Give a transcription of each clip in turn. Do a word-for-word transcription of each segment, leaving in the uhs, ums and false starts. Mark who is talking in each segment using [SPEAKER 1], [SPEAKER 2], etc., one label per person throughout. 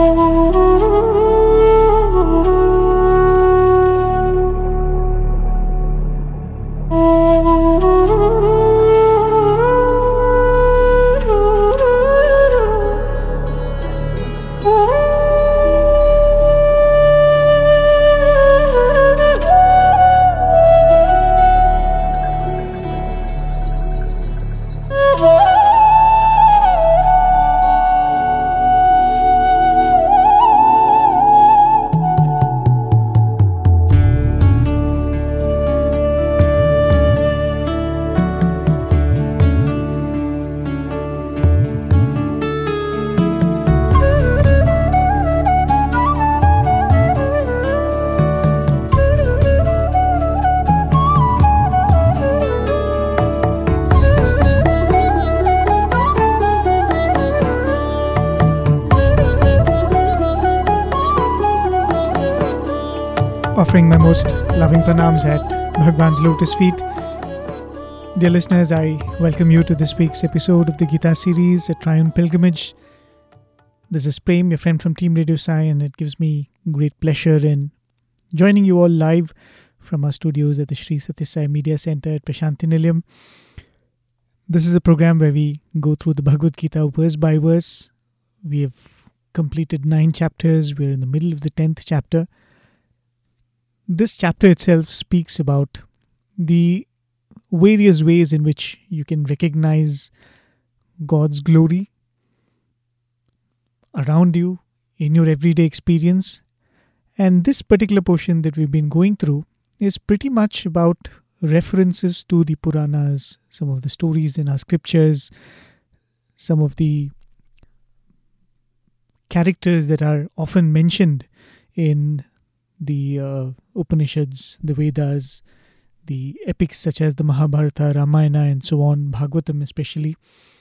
[SPEAKER 1] Offering my most loving pranams at Bhagwan's lotus feet. Dear listeners, I welcome you to this week's episode of the Gita series, A Triune Pilgrimage. This is Prem, your friend from Team Radio Sai, and it gives me great pleasure in joining you all live from our studios at the Sri Sathya Sai Media Center at Prashanthi Nilayam. This is a program where we go through the Bhagavad Gita verse by verse. We have completed nine chapters. We're in the middle of the tenth chapter. This chapter itself speaks about the various ways in which you can recognize God's glory around you in your everyday experience. And this particular portion that we've been going through is pretty much about references to the Puranas, some of the stories in our scriptures, some of the characters that are often mentioned in the uh, Upanishads, the Vedas, the epics such as the Mahabharata, Ramayana and so on, Bhagavatam especially.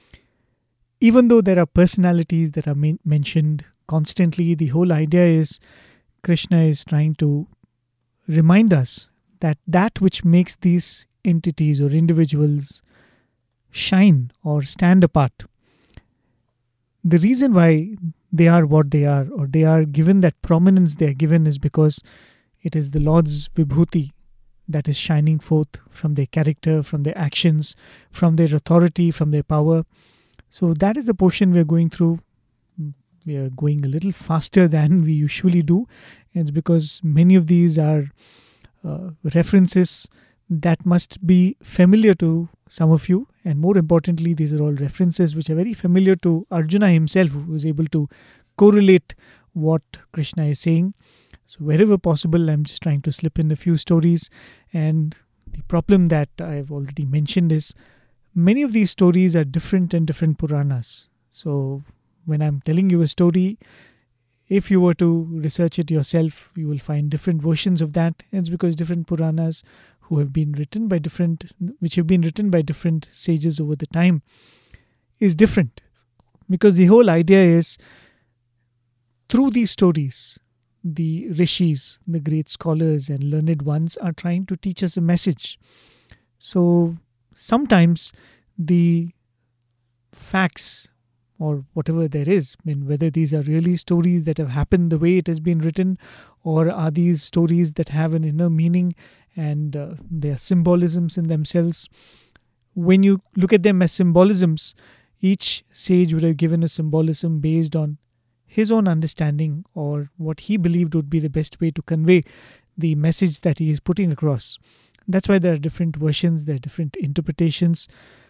[SPEAKER 1] Even though there are personalities that are men- mentioned constantly, the whole idea is Krishna is trying to remind us that that which makes these entities or individuals shine or stand apart, the reason why they are what they are, or they are given that prominence they are given, is because it is the Lord's Vibhuti that is shining forth from their character, from their actions, from their authority, from their power. So that is the portion we are going through. We are going a little faster than we usually do. It's because many of these are uh, references that must be familiar to some of you, and more importantly, these are all references which are very familiar to Arjuna himself, who is able to correlate what Krishna is saying. So wherever possible, I'm just trying to slip in a few stories. And the problem that I've already mentioned is many of these stories are different in different Puranas. So when I'm telling you a story, if you were to research it yourself, you will find different versions of that. It's because different Puranas who have been written by different, which have been written by different sages over the time, is different. Because the whole idea is, through these stories, the rishis, the great scholars and learned ones are trying to teach us a message. So sometimes the facts or whatever there is, I mean, whether these are really stories that have happened the way it has been written, or are these stories that have an inner meaning and uh, they are symbolisms in themselves. When you look at them as symbolisms, each sage would have given a symbolism based on his own understanding or what he believed would be the best way to convey the message that he is putting across. That's why there are different versions, there are different interpretations.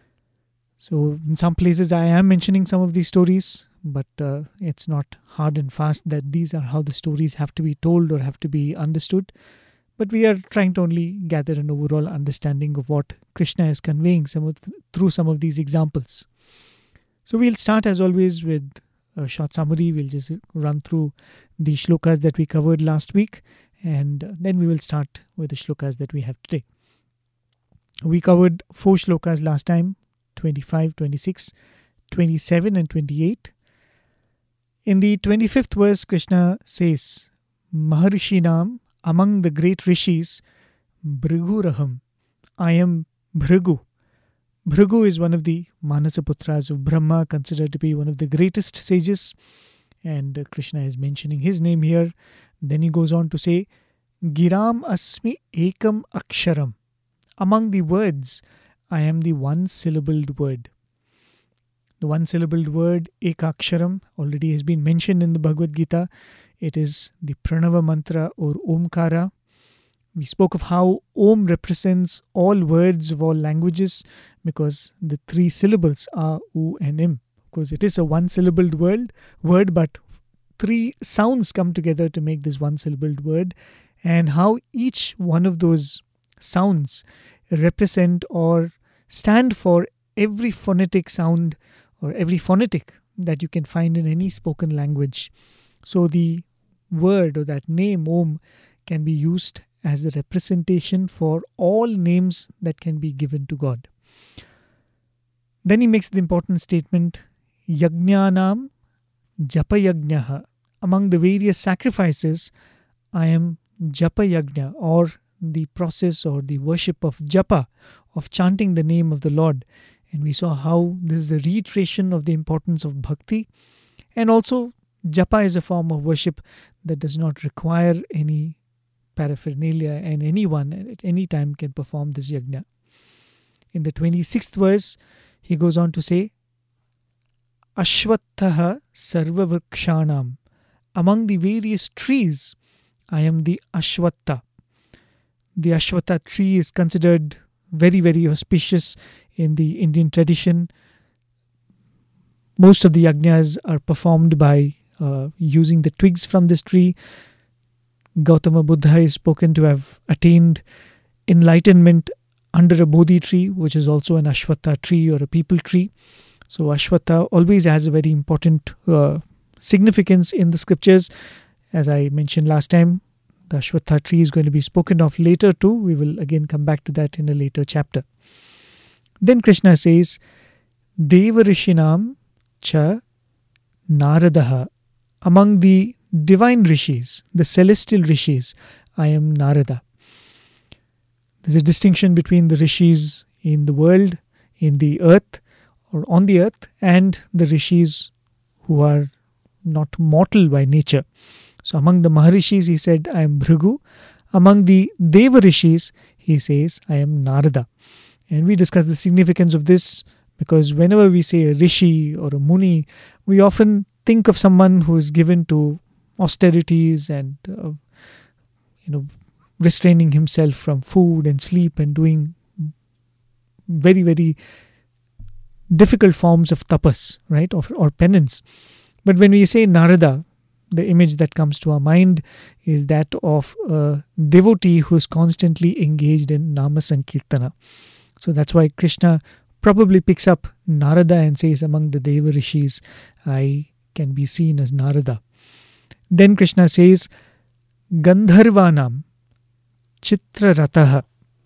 [SPEAKER 1] So in some places I am mentioning some of these stories, but uh, it's not hard and fast that these are how the stories have to be told or have to be understood. But we are trying to only gather an overall understanding of what Krishna is conveying some of th- through some of these examples. So we'll start as always with a short summary. We'll just run through the shlokas that we covered last week, and then we will start with the shlokas that we have today. We covered four shlokas last time, twenty-five, twenty-six, twenty-seven and twenty-eight. In the twenty-fifth verse, Krishna says, Maharishinam, among the great rishis, Bhriguraham, I am Bhrigu. Bhrigu is one of the Manasaputras of Brahma, considered to be one of the greatest sages. and uh, Krishna is mentioning his name here. Then he goes on to say, Giram asmi ekam aksharam. Among the words, I am the one-syllabled word. The one-syllabled word, ekaksharam, already has been mentioned in the Bhagavad Gita. It is the Pranava mantra or Omkara. We spoke of how Om represents all words of all languages because the three syllables are U and Im. Of course, it is a one-syllabled word, word, but three sounds come together to make this one-syllabled word, and how each one of those sounds represent or stand for every phonetic sound or every phonetic that you can find in any spoken language. So the word or that name Om can be used as a representation for all names that can be given to God. Then he makes the important statement, Yajnanam Japayajnaha. Among the various sacrifices, I am Japayajna, or the process or the worship of Japa, of chanting the name of the Lord. And we saw how this is a reiteration of the importance of bhakti. And also, Japa is a form of worship that does not require any paraphernalia, and anyone at any time can perform this yajna. In the twenty-sixth verse, he goes on to say, Ashwatthaha sarvavrikshanam. Among the various trees, I am the Ashwattha. The Ashwattha tree is considered very, very auspicious in the Indian tradition. Most of the yajnas are performed by uh, using the twigs from this tree. Gautama Buddha is spoken to have attained enlightenment under a Bodhi tree, which is also an Ashwattha tree or a people tree. So Ashwattha always has a very important uh, significance in the scriptures. As I mentioned last time, the Ashwattha tree is going to be spoken of later too. We will again come back to that in a later chapter. Then Krishna says, Deva Rishinam cha Naradaha. Among the divine rishis, the celestial rishis, I am Narada. There's a distinction between the rishis in the world, in the earth, or on the earth, and the rishis who are not mortal by nature. So among the Maharishis, he said, I am Bhrigu. Among the Deva rishis, he says, I am Narada. And we discuss the significance of this because whenever we say a rishi or a muni, we often think of someone who is given to austerities and uh, you know restraining himself from food and sleep and doing very, very difficult forms of tapas, right, or, or penance. But when we say Narada, the image that comes to our mind is that of a devotee who is constantly engaged in Nama Sankirtana. So that's why Krishna probably picks up Narada and says, among the Deva Rishis, I can be seen as Narada. Then Krishna says, Gandharvanam Chitrarataha.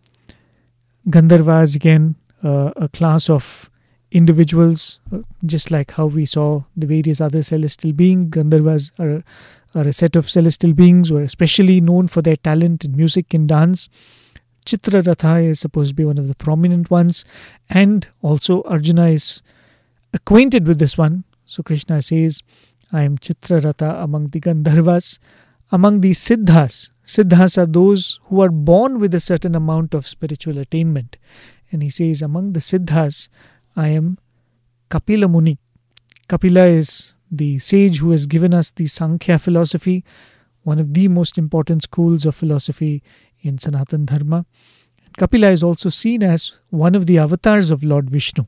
[SPEAKER 1] Gandharvas, again, uh, a class of individuals, uh, just like how we saw the various other celestial beings. Gandharvas are, are a set of celestial beings who are especially known for their talent in music and dance. Chitraratha is supposed to be one of the prominent ones, and also Arjuna is acquainted with this one. So Krishna says, I am Chitraratha among the Gandharvas. Among the Siddhas, Siddhas are those who are born with a certain amount of spiritual attainment. And he says, among the Siddhas, I am Kapila Muni. Kapila is the sage who has given us the Sankhya philosophy, one of the most important schools of philosophy in Sanatana Dharma. Kapila is also seen as one of the avatars of Lord Vishnu.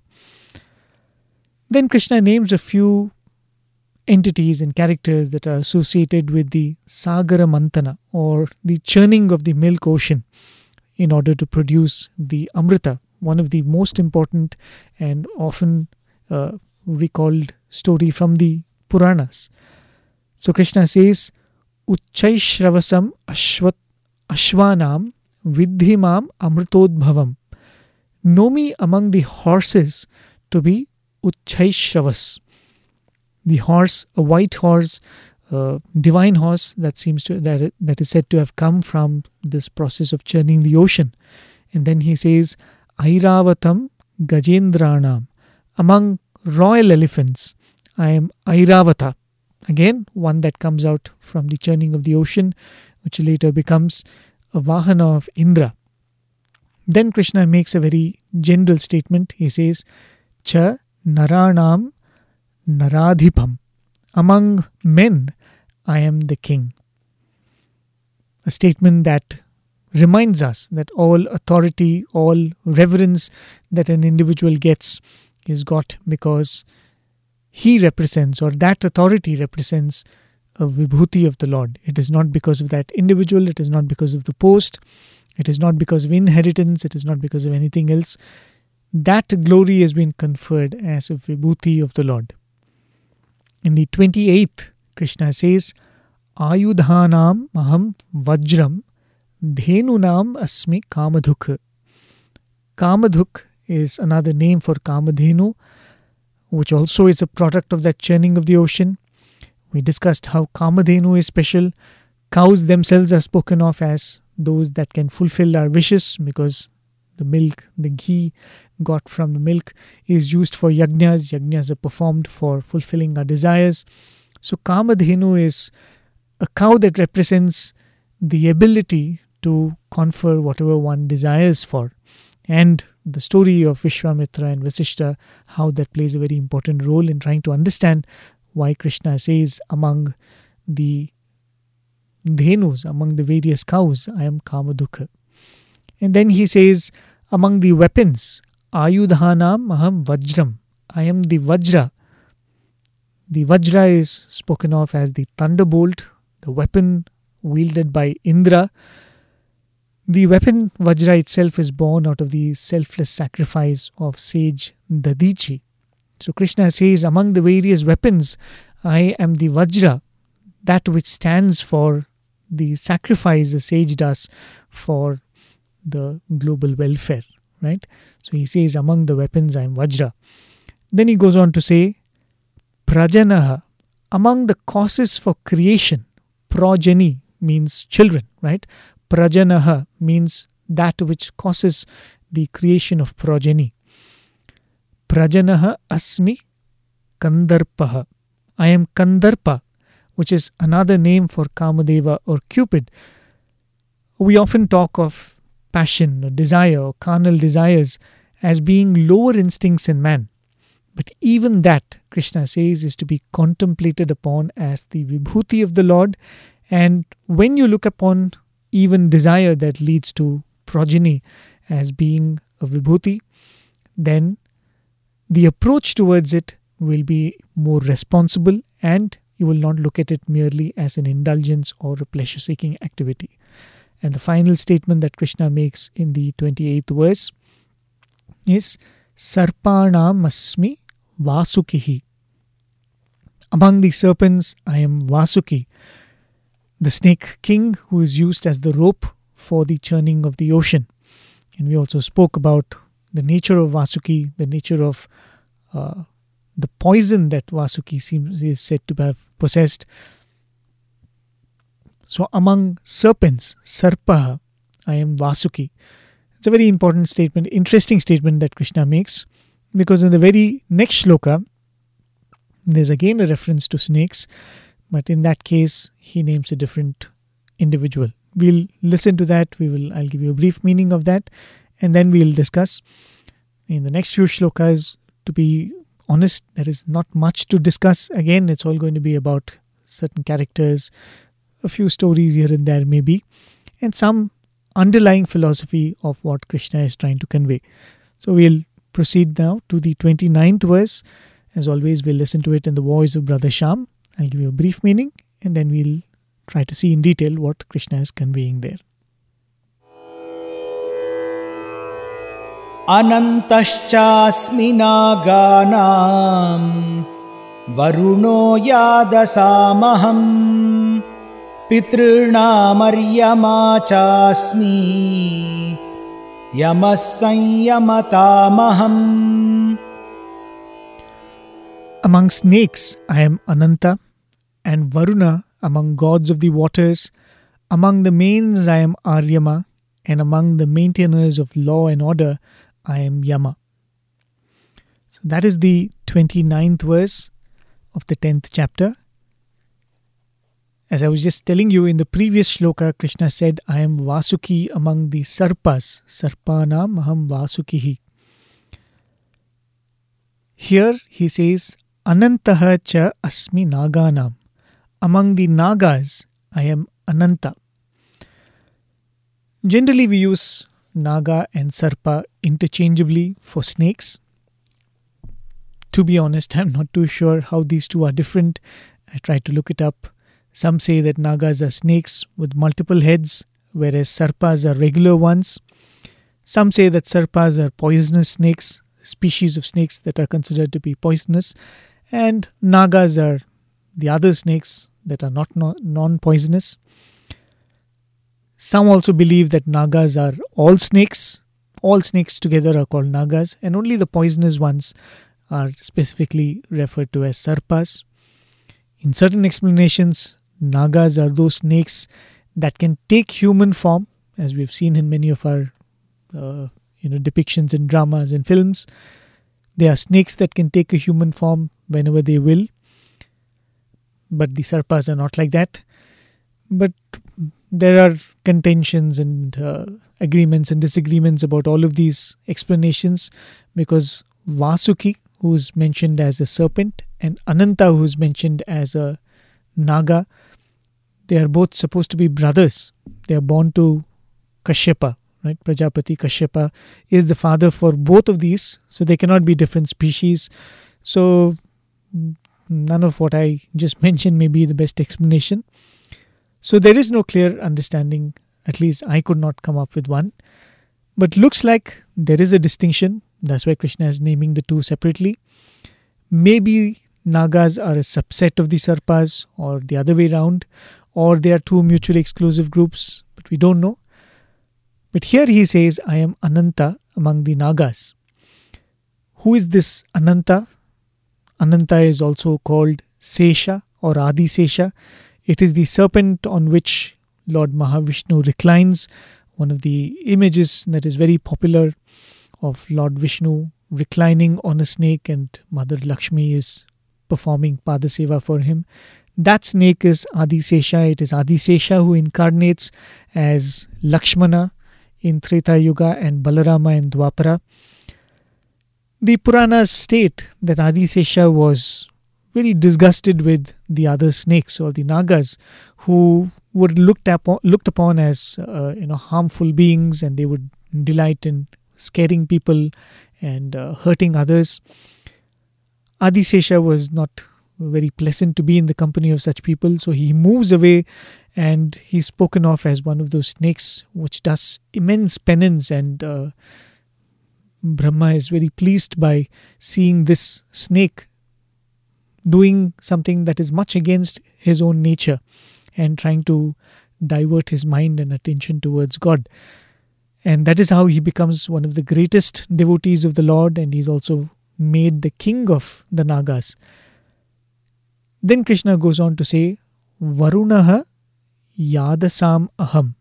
[SPEAKER 1] Then Krishna names a few entities and characters that are associated with the Sagara Mantana, or the churning of the milk ocean in order to produce the Amrita, one of the most important and often uh, recalled story from the Puranas. So Krishna says, Uchchaishravasam Ashwat Ashwanam Vidhimam Amritodbhavam. Know me among the horses to be Uchchaishravas. The horse, a white horse, a divine horse that seems to that that is said to have come from this process of churning the ocean. And then he says, Airavatam Gajendranam. Among royal elephants, I am Airavata. Again, one that comes out from the churning of the ocean, which later becomes a Vahana of Indra. Then Krishna makes a very general statement. He says, Cha Naranam Naradhipam. Among men, I am the king. A statement that reminds us that all authority, all reverence that an individual gets is got because he represents, or that authority represents, a vibhuti of the Lord. It is not because of that individual, it is not because of the post, it is not because of inheritance, it is not because of anything else. That glory has been conferred as a vibhuti of the Lord. In the twenty-eighth, Krishna says, Ayudhanam aham vajram dhenunam asmi kamadhuk. Kamadhuk is another name for Kamadhenu, which also is a product of that churning of the ocean. We discussed how Kamadhenu is special. Cows themselves are spoken of as those that can fulfill our wishes, because the milk, the ghee got from the milk is used for yajnas. Yajnas are performed for fulfilling our desires. So Kamadhenu is a cow that represents the ability to confer whatever one desires for. And the story of Vishwamitra and Vasishtha, how that plays a very important role in trying to understand why Krishna says among the dhenus, among the various cows, I am Kamadhuk. And then he says, among the weapons, Ayudhanam aham vajram. I am the Vajra. The Vajra is spoken of as the thunderbolt, the weapon wielded by Indra. The weapon Vajra itself is born out of the selfless sacrifice of sage Dadichi. So Krishna says, among the various weapons, I am the Vajra, that which stands for the sacrifice a sage does for the global welfare, right? So he says, among the weapons, I am Vajra. Then he goes on to say, Prajanaha, among the causes for creation. Progeny means children, right? Prajanaha means that which causes the creation of progeny. Prajanaha asmi Kandarpaha. I am Kandarpa, which is another name for Kamadeva or Cupid. We often talk of passion or desire or carnal desires as being lower instincts in man. But even that, Krishna says, is to be contemplated upon as the vibhuti of the Lord. And when you look upon even desire that leads to progeny as being a vibhuti, then the approach towards it will be more responsible, and you will not look at it merely as an indulgence or a pleasure-seeking activity. And the final statement that Krishna makes in the twenty-eighth verse is Sarpanam asmi Vasukihi. Among the serpents, I am Vasuki, the snake king who is used as the rope for the churning of the ocean. And we also spoke about the nature of Vasuki, the nature of uh, the poison that Vasuki seems is said to have possessed. So among serpents, Sarpaha, I am Vasuki. It's a very important statement, interesting statement that Krishna makes, because in the very next shloka, there's again a reference to snakes, but in that case, he names a different individual. We'll listen to that. We will. I'll give you a brief meaning of that, and then we'll discuss. In the next few shlokas, to be honest, there is not much to discuss. Again, it's all going to be about certain characters, a few stories here and there maybe, and some underlying philosophy of what Krishna is trying to convey. So we'll proceed now to the twenty-ninth verse. As always, we'll listen to it in the voice of Brother Shyam. I'll give you a brief meaning, and then we'll try to see in detail what Krishna is conveying there.
[SPEAKER 2] Anantaschasmi naganam varuno yadasamaham pitrunamaryama chasmi yamasanyamatamaham.
[SPEAKER 1] Among snakes, I am Ananta, and Varuna among gods of the waters. Among the mains, I am Aryama, and among the maintainers of law and order, I am Yama. So that is the twenty-ninth verse of the tenth chapter. As I was just telling you in the previous shloka, Krishna said, I am Vasuki among the Sarpas. Sarpanam aham Vasukihi. Here he says, Anantaha cha asmi Naganam. Among the Nagas, I am Ananta. Generally, we use Naga and Sarpa interchangeably for snakes. To be honest, I'm not too sure how these two are different. I tried to look it up. Some say that Nagas are snakes with multiple heads, whereas Sarpas are regular ones. Some say that Sarpas are poisonous snakes, species of snakes that are considered to be poisonous, and Nagas are the other snakes that are not non-poisonous. Some also believe that Nagas are all snakes. All snakes together are called Nagas, and only the poisonous ones are specifically referred to as Sarpas. In certain explanations, Nagas are those snakes that can take human form, as we've seen in many of our uh, you know depictions in dramas and films. They are snakes that can take a human form whenever they will. But the Sarpas are not like that. But there are contentions and uh, agreements and disagreements about all of these explanations, because Vasuki, who is mentioned as a serpent, and Ananta, who is mentioned as a Naga, they are both supposed to be brothers. They are born to Kashyapa, right? Prajapati Kashyapa is the father for both of these, so they cannot be different species. So none of what I just mentioned may be the best explanation. So there is no clear understanding, at least I could not come up with one. But looks like there is a distinction. That's why Krishna is naming the two separately. Maybe Nagas are a subset of the Sarpas, or the other way around, or they are two mutually exclusive groups, but we don't know. But here he says, I am Ananta among the Nagas. Who is this Ananta? Ananta is also called Sesha or Adi Sesha. It is the serpent on which Lord Mahavishnu reclines. One of the images that is very popular of Lord Vishnu reclining on a snake, and Mother Lakshmi is performing Padaseva for him. That snake is Adi Sesha. It is Adi Sesha who incarnates as Lakshmana in Treta Yuga and Balarama in Dwapara. The Puranas state that Adi Sesha was very disgusted with the other snakes, or the Nagas, who were looked upon, looked upon as uh, you know harmful beings, and they would delight in scaring people and uh, hurting others. Adi Sesha was not very pleasant to be in the company of such people, so he moves away, and he's spoken of as one of those snakes which does immense penance, and uh, Brahma is very pleased by seeing this snake doing something that is much against his own nature and trying to divert his mind and attention towards God. And that is how he becomes one of the greatest devotees of the Lord, and he's also made the king of the Nagas. Then Krishna goes on to say, Varunaha Yadasam Aham.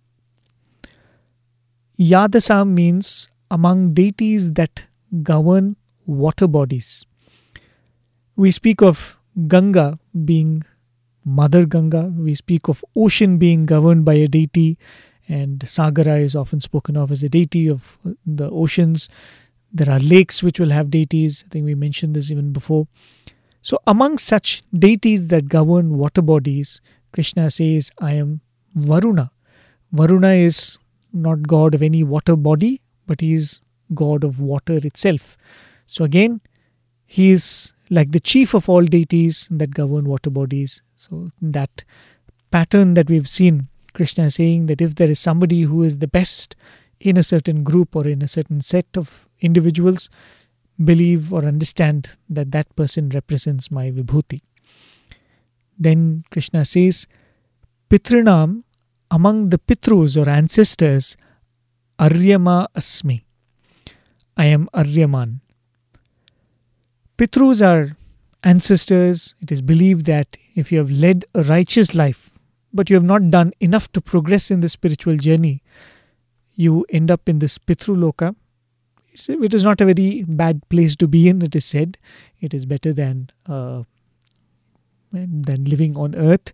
[SPEAKER 1] Yadasam means among deities that govern water bodies. We speak of Ganga being Mother Ganga. We speak of ocean being governed by a deity, and Sagara is often spoken of as a deity of the oceans. There are lakes which will have deities. I think we mentioned this even before. So among such deities that govern water bodies, Krishna says, I am Varuna. Varuna is not god of any water body, but he is god of water itself. So again, he is like the chief of all deities that govern water bodies. So that pattern that we've seen, Krishna is saying that if there is somebody who is the best in a certain group or in a certain set of individuals, believe or understand that that person represents my Vibhuti. Then Krishna says, Pitrinam, among the Pitrus or ancestors, Aryama Asmi. I am Aryaman. Pitrus are ancestors. It is believed that if you have led a righteous life, but you have not done enough to progress in the spiritual journey, you end up in this Pitruloka. It is not a very bad place to be in, it is said. It is better than uh, than living on earth.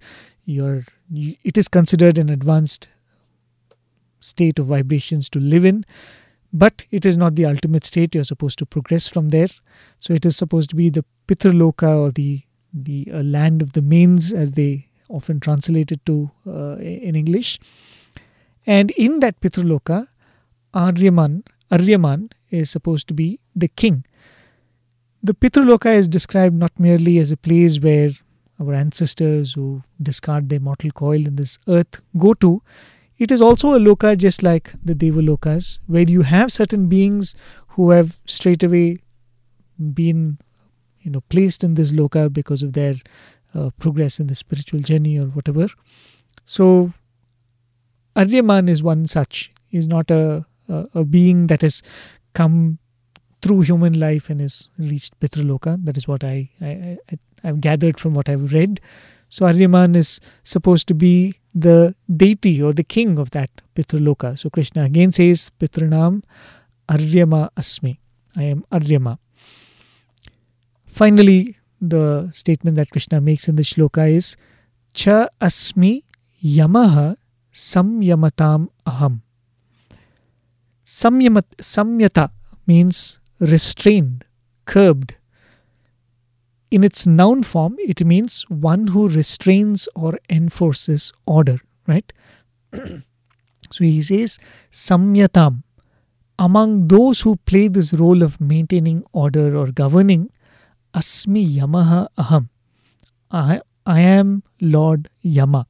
[SPEAKER 1] You're, you, it is considered an advanced state of vibrations to live in, but it is not the ultimate state. You're supposed to progress from there. So it is supposed to be the Pitraloka, or the the uh, land of the mains, as they often translate it to uh, in English. And in that Pitraloka, Aryaman, Aryaman is supposed to be the king. The Pitraloka is described not merely as a place where our ancestors who discard their mortal coil in this earth go to. It is also a loka just like the Devalokas, where you have certain beings who have straight away been, you know, placed in this loka because of their uh, progress in the spiritual journey or whatever. So Aryaman is one such. He is not a, a, a being that has come through human life and has reached Pitraloka. That is what I, I, I, I've gathered from what I've read. So Aryaman is supposed to be the deity or the king of that Pitraloka. So Krishna again says, Pitranam Aryama Asmi. I am Aryama. Finally, the statement that Krishna makes in the shloka is, Cha Asmi Yamaha Samyamatam Aham. Samyamat, Samyata means restrained, curbed. In its noun form, it means one who restrains or enforces order, right? So he says, Samyatam. Among those who play this role of maintaining order or governing, Asmi Yamaha Aham. I, I am Lord Yama.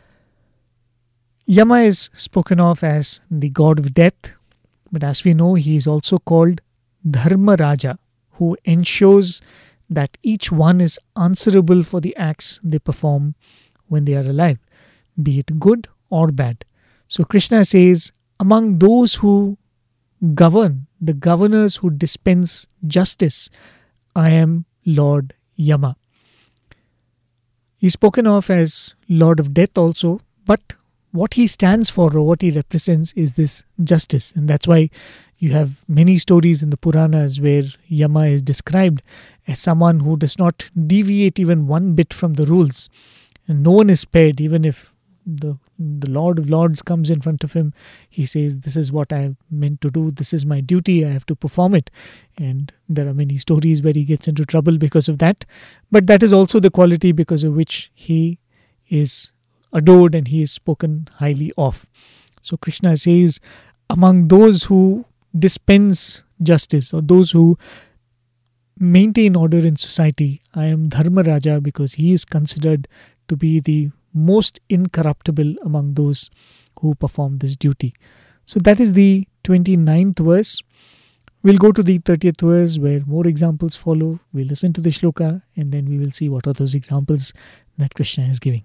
[SPEAKER 1] Yama is spoken of as the god of death, but as we know, he is also called Dharma Raja, who ensures that each one is answerable for the acts they perform when they are alive, be it good or bad. So Krishna says, among those who govern, the governors who dispense justice, I am Lord Yama. He is spoken of as Lord of Death also, but what he stands for or what he represents is this justice. And that's why you have many stories in the Puranas where Yama is described as someone who does not deviate even one bit from the rules. And no one is spared. Even if the, the Lord of Lords comes in front of him, he says, this is what I have meant to do. This is my duty. I have to perform it. And there are many stories where he gets into trouble because of that. But that is also the quality because of which he is adored and he is spoken highly of. So Krishna says, among those who dispense justice or those who maintain order in society, I am Dharma Raja, because he is considered to be the most incorruptible among those who perform this duty. So that is the twenty-ninth verse. We'll go to the thirtieth verse where more examples follow. We'll listen to the shloka and then we will see what are those examples that Krishna is giving.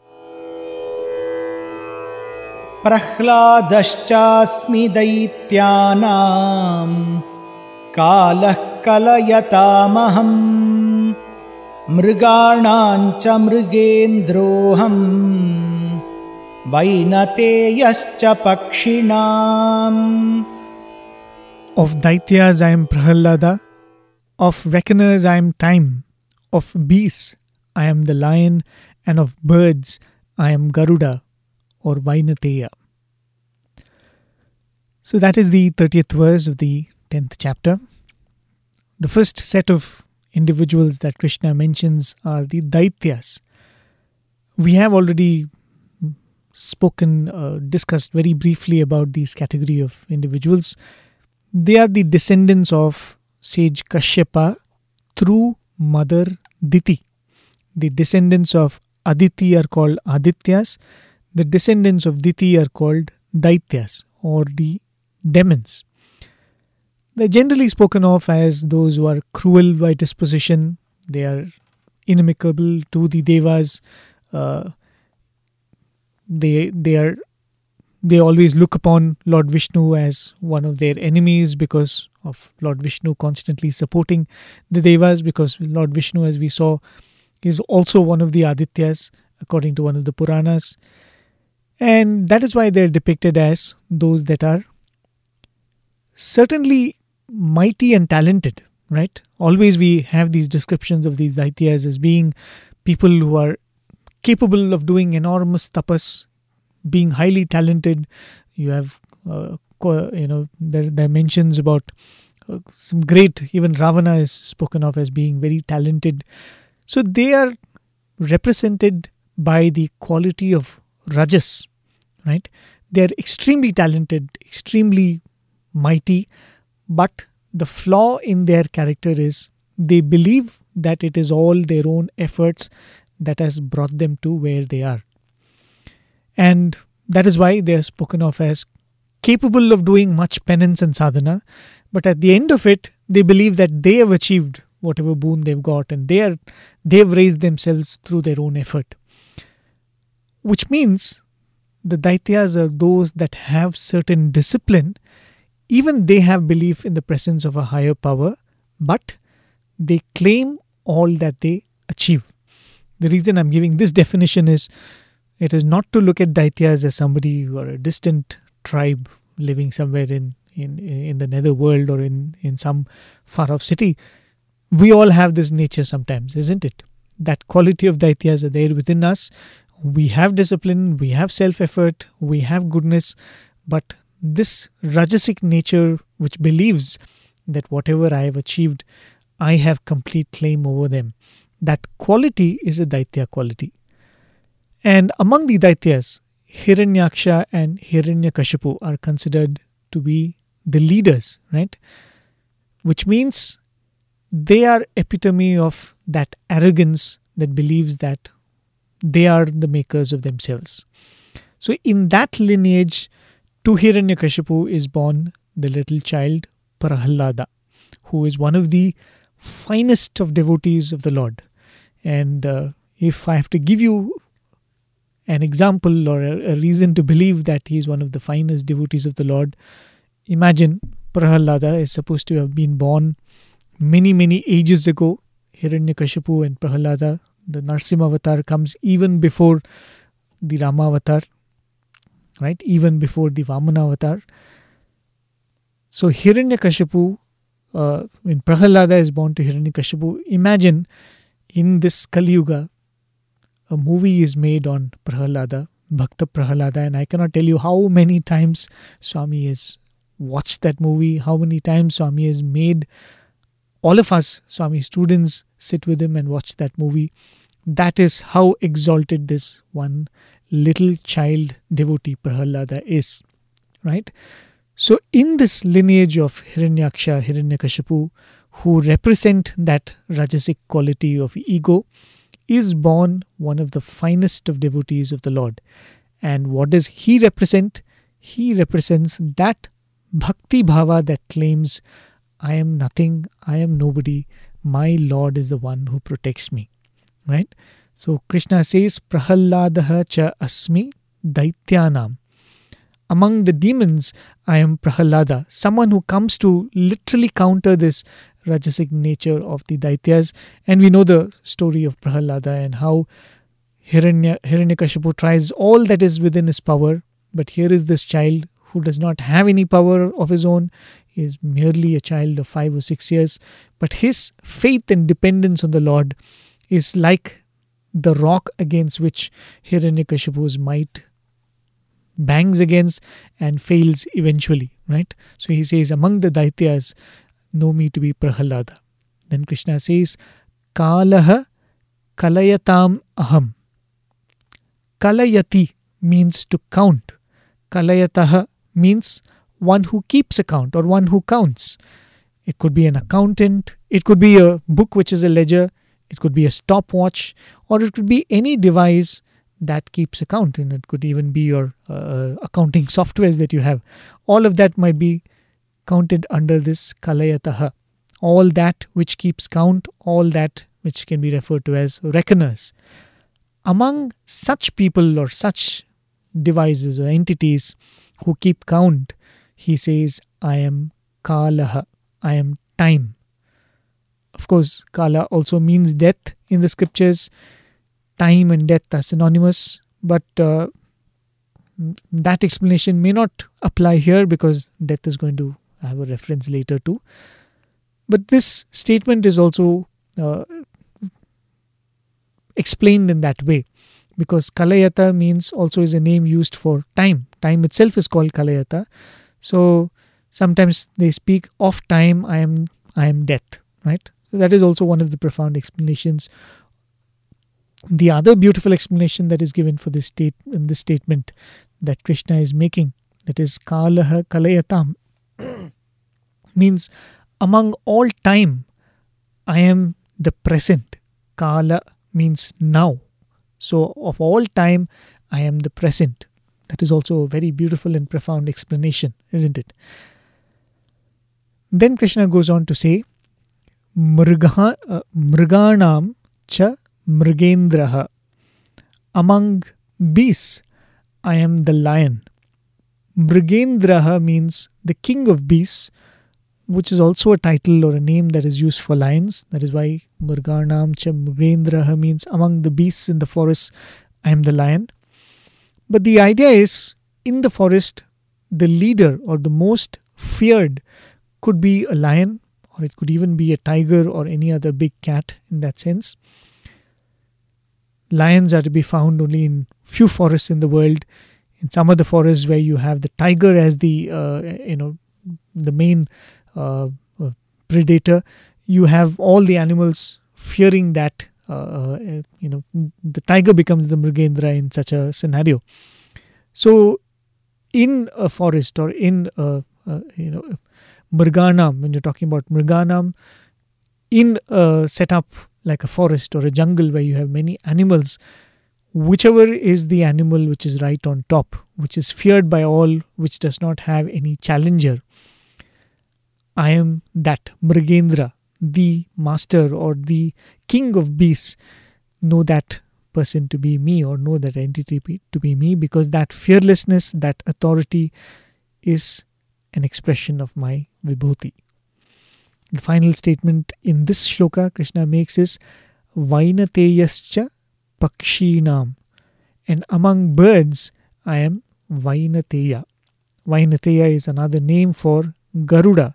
[SPEAKER 2] Prahlaadaschaasmi daityanam kalah kalayatamaham mriganancha mrigendroham vainateyascha pakshinam.
[SPEAKER 1] Of Daityas I am Prahlada, of reckoners I am Time, of beasts I am the lion, and of birds I am Garuda or Vainateya. So that is the thirtieth verse of the tenth chapter. The first set of individuals that Krishna mentions are the Daityas. We have already spoken, uh, discussed very briefly about these category of individuals. They are the descendants of sage Kashyapa through mother Diti. The descendants of Aditi are called Adityas. The descendants of Diti are called Daityas or the demons. They're generally spoken of as those who are cruel by disposition. They are inimical to the Devas. Uh, they they are they always look upon Lord Vishnu as one of their enemies because of Lord Vishnu constantly supporting the Devas, because Lord Vishnu, as we saw, is also one of the Adityas according to one of the Puranas. And that is why they're depicted as those that are certainly mighty and talented, right? Always we have these descriptions of these Daityas as being people who are capable of doing enormous tapas, being highly talented. You have, uh, co- you know, there, there are mentions about uh, some great, even Ravana is spoken of as being very talented. So they are represented by the quality of rajas, right? They are extremely talented, extremely mighty, but the flaw in their character is they believe that it is all their own efforts that has brought them to where they are. And that is why they are spoken of as capable of doing much penance and sadhana, but at the end of it, they believe that they have achieved whatever boon they've got, and they are they've raised themselves through their own effort. Which means the Daityas are those that have certain discipline. Even they have belief in the presence of a higher power, but they claim all that they achieve. The reason I'm giving this definition is it is not to look at Daityas as somebody who are a distant tribe living somewhere in, in, in the nether world or in, in some far off city. We all have this nature sometimes, isn't it? That quality of Daityas are there within us. We have discipline, we have self-effort, we have goodness, but this Rajasic nature which believes that whatever I have achieved, I have complete claim over them. That quality is a Daitya quality. And among the Daityas, Hiranyaksha and Hiranyakashipu are considered to be the leaders, right? Which means they are epitome of that arrogance that believes that they are the makers of themselves. So in that lineage, to Hiranyakashipu is born the little child Prahalada, who is one of the finest of devotees of the Lord. And uh, if I have to give you an example or a, a reason to believe that he is one of the finest devotees of the Lord, imagine Prahalada is supposed to have been born many, many ages ago. Hiranyakashipu and Prahalada, the Narsimha avatar comes even before the Rama avatar, right? Even before the Vamana avatar. So Hiranyakashipu, uh, when Prahalada is born to Hiranyakashipu, imagine in this Kali Yuga, a movie is made on Prahalada, Bhakta Prahalada, and I cannot tell you how many times Swami has watched that movie, how many times Swami has made all of us, Swami students, sit with him and watch that movie. That is how exalted this one little child devotee Prahalada is, right? So in this lineage of Hiranyaksha, Hiranyakashipu, who represent that Rajasic quality of ego, is born one of the finest of devotees of the Lord. And what does he represent? He represents that bhakti bhava that claims, I am nothing, I am nobody, my Lord is the one who protects me, right? So Krishna says, Prahalladaha cha asmi daityanam. Among the demons, I am Prahalada, someone who comes to literally counter this Rajasic nature of the Daityas. And we know the story of Prahalada and how Hiranya, Hiranyakashipu tries all that is within his power. But here is this child who does not have any power of his own. He is merely a child of five or six years. But his faith and dependence on the Lord is like the rock against which Hiranyakashipu's might bangs against and fails eventually, right? So he says, among the Daityas, know me to be Prahalada. Then Krishna says, Kalaha kalayatam aham. Kalayati means to count. Kalayataha means one who keeps account or one who counts. It could be an accountant, it could be a book which is a ledger, it could be a stopwatch, or it could be any device that keeps account, and it could even be your uh, accounting softwares that you have. All of that might be counted under this kalayataha. All that which keeps count, all that which can be referred to as reckoners. Among such people or such devices or entities who keep count, he says, I am kalaha, I am time. Of course, kala also means death in the scriptures. Time and death are synonymous, but uh, that explanation may not apply here because death is going to have a reference later too. But this statement is also uh, explained in that way. because Kalayata means also is a name used for time. Time itself is called Kalayata. So sometimes they speak of time, I am I am death, right? So that is also one of the profound explanations. The other beautiful explanation that is given for this state in this statement that Krishna is making, that is Kalaha Kalayatam, means among all time, I am the present. Kala means now. So of all time, I am the present. That is also a very beautiful and profound explanation, isn't it? Then Krishna goes on to say, Mrga, uh, Mrganam cha Mrgendraha. Among beasts, I am the lion. Mrgendraha means the king of beasts, which is also a title or a name that is used for lions. That is why Mrganam cha Mrgendraha means among the beasts in the forest, I am the lion. But the idea is, in the forest, the leader or the most feared could be a lion, or it could even be a tiger or any other big cat in that sense. Lions are to be found only in few forests in the world. In some of the forests where you have the tiger as the uh, you know the main uh, uh, predator, you have all the animals fearing that uh, uh, you know the tiger becomes the Mrigendra in such a scenario. So in a forest or in a, a you know Mriganam, when you're talking about Mriganam, in a setup like a forest or a jungle where you have many animals, whichever is the animal which is right on top, which is feared by all, which does not have any challenger, I am that Mrigendra, the master or the king of beasts. Know that person to be me, or know that entity to be me, because that fearlessness, that authority is an expression of my vibhuti. The final statement in this shloka Krishna makes is Vainateyascha Pakshinam, and among birds I am Vainateya. Vainateya is another name for Garuda.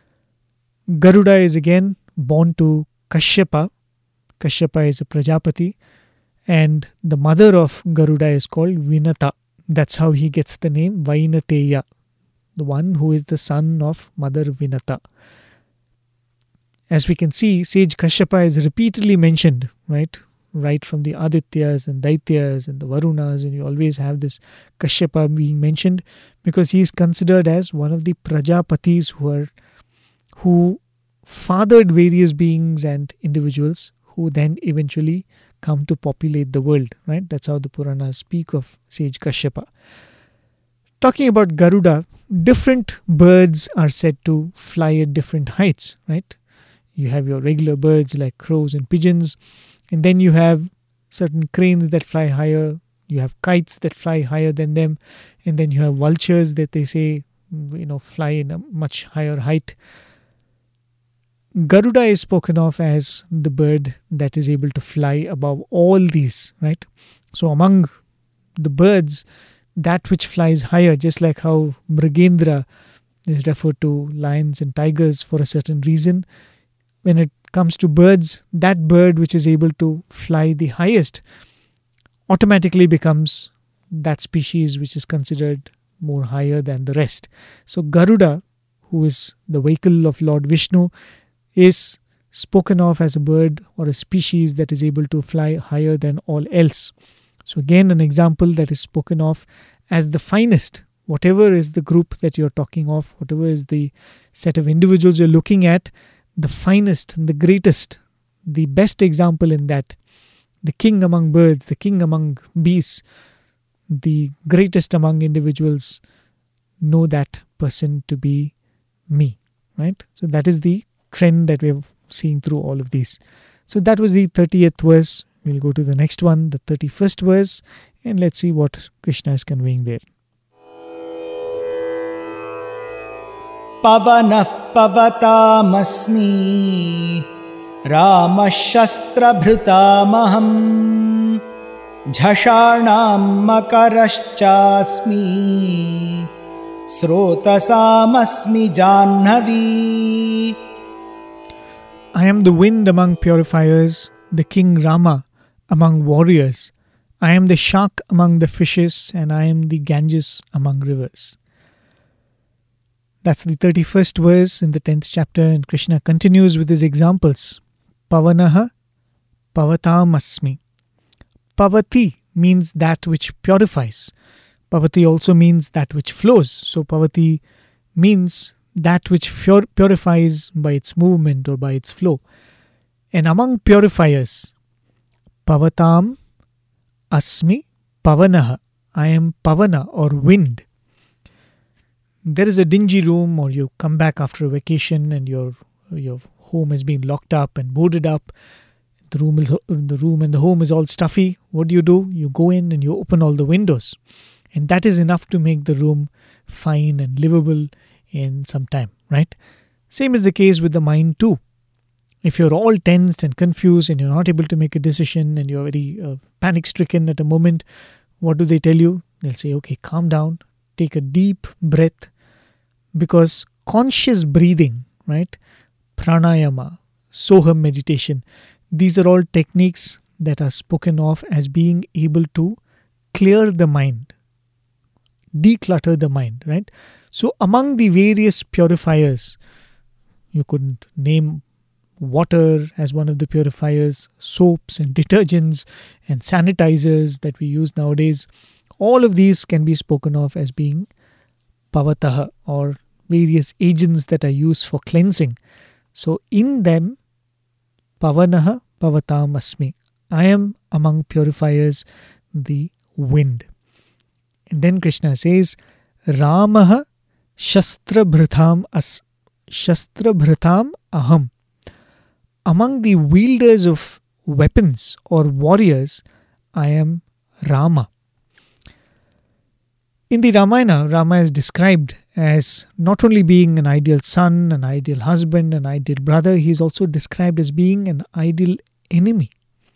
[SPEAKER 1] Garuda is again born to Kashyapa. Kashyapa is a Prajapati, and the mother of Garuda is called Vinata. That's how he gets the name Vainateya, the one who is the son of Mother Vinata. As we can see, sage Kashyapa is repeatedly mentioned, right? Right from the Adityas and Daityas and the Varunas, and you always have this Kashyapa being mentioned because he is considered as one of the Prajapatis who are who fathered various beings and individuals who then eventually come to populate the world, right? That's how the Puranas speak of sage Kashyapa. Talking about Garuda, different birds are said to fly at different heights, right? You have your regular birds like crows and pigeons, and then you have certain cranes that fly higher, you have kites that fly higher than them, and then you have vultures that they say, you know, fly in a much higher height. Garuda is spoken of as the bird that is able to fly above all these, right? So among the birds, that which flies higher, just like how Mrigendra is referred to lions and tigers for a certain reason, when it comes to birds, that bird which is able to fly the highest automatically becomes that species which is considered more higher than the rest. So Garuda, who is the vehicle of Lord Vishnu, is spoken of as a bird or a species that is able to fly higher than all else. So again, an example that is spoken of as the finest. Whatever is the group that you're talking of, whatever is the set of individuals you're looking at, the finest, the greatest, the best example in that, the king among birds, the king among beasts, the greatest among individuals, know that person to be me, right? So that is the trend that we are seeing through all of these. So that was the thirtieth verse. We'll go to the next one, the thirty-first verse, and let's see what Krishna is conveying there.
[SPEAKER 2] Pavanah pavatāmasmi Rama shastra bhrutamaham Jhashanam makaraschasmi Srotasamasmi Janhavi.
[SPEAKER 1] I am the wind among purifiers, the king Rama among warriors. I am the shark among the fishes, and I am the Ganges among rivers. That's the thirty-first verse in the tenth chapter, and Krishna continues with his examples. Pavanaha pavatam asmi. Pavati means that which purifies. Pavati also means that which flows. So Pavati means that which pur- purifies by its movement or by its flow. And among purifiers, pavatam asmi pavanaha. I am pavana or wind. There is a dingy room, or you come back after a vacation and your your home has been locked up and boarded up. The room is the room and the home is all stuffy. What do you do? You go in and you open all the windows, and that is enough to make the room fine and livable in some time, right? Same is the case with the mind too. If you're all tensed and confused and you're not able to make a decision and you're very uh, panic stricken at a moment, what do they tell you? They'll say, okay, calm down, take a deep breath, because conscious breathing, right? Pranayama, Soham meditation, these are all techniques that are spoken of as being able to clear the mind, declutter the mind, right? So among the various purifiers, you could name water as one of the purifiers, soaps and detergents and sanitizers that we use nowadays. All of these can be spoken of as being pavataha, or various agents that are used for cleansing. So in them, pavanaha pavatam asmi. I am among purifiers, the wind. And then Krishna says, Ramaha shastra bhritam as shastra bhritam aham. Among the wielders of weapons or warriors, I am Rama. In the Ramayana, Rama is described as not only being an ideal son, an ideal husband, an ideal brother, he is also described as being an ideal enemy.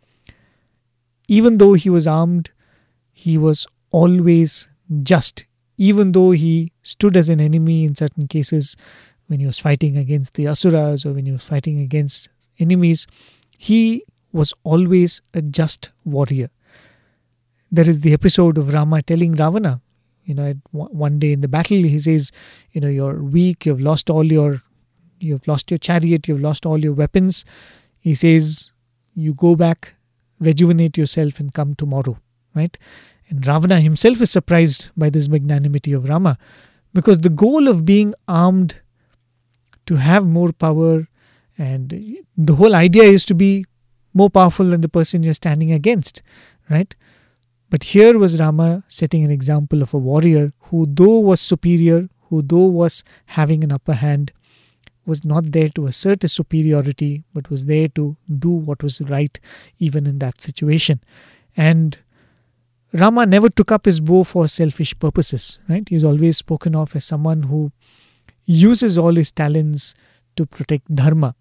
[SPEAKER 1] Even though he was armed, he was always just. Even though he stood as an enemy in certain cases, when he was fighting against the Asuras or when he was fighting against enemies, he was always a just warrior. There is the episode of Rama telling Ravana, you know, one day in the battle, he says, you know, you're weak, you've lost all your, you've lost your chariot, you've lost all your weapons. He says, you go back, rejuvenate yourself and come tomorrow, right? And Ravana himself is surprised by this magnanimity of Rama, because the goal of being armed, to have more power, and the whole idea is to be more powerful than the person you're standing against, right? But here was Rama setting an example of a warrior who, though was superior, who though was having an upper hand, was not there to assert his superiority, but was there to do what was right even in that situation. And Rama never took up his bow for selfish purposes, right? He is always spoken of as someone who uses all his talents to protect dharma.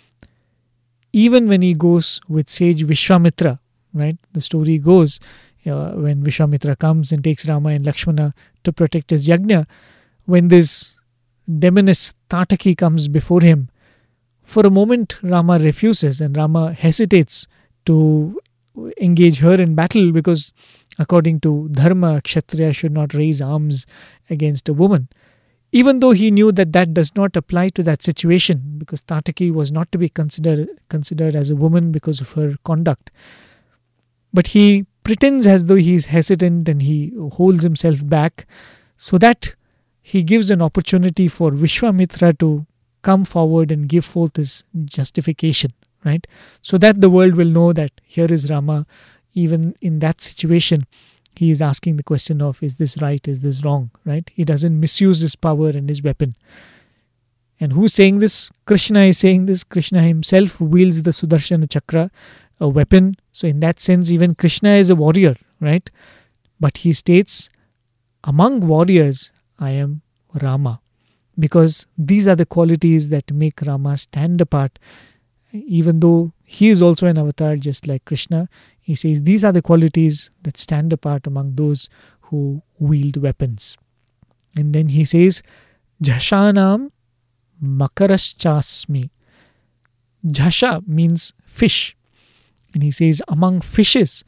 [SPEAKER 1] Even when he goes with sage Vishwamitra, right? The story goes, uh, when Vishwamitra comes and takes Rama and Lakshmana to protect his yajna, when this demoness Tataki comes before him, for a moment Rama refuses and Rama hesitates to engage her in battle, because according to dharma, Kshatriya should not raise arms against a woman. Even though he knew that that does not apply to that situation, because Tataki was not to be considered considered as a woman because of her conduct. But he pretends as though he is hesitant and he holds himself back, so that he gives an opportunity for Vishwamitra to come forward and give forth his justification, right? So that the world will know that here is Rama. Even in that situation, he is asking the question of, is this right, is this wrong, right? He doesn't misuse his power and his weapon. And who's saying this? Krishna is saying this. Krishna himself wields the Sudarshana Chakra, a weapon. So in that sense, even Krishna is a warrior, right? But he states, among warriors, I am Rama. Because these are the qualities that make Rama stand apart. Even though he is also an avatar just like Krishna, he says these are the qualities that stand apart among those who wield weapons. And then he says, Jashanam makaraschasmi. Jasha means fish. And he says, among fishes,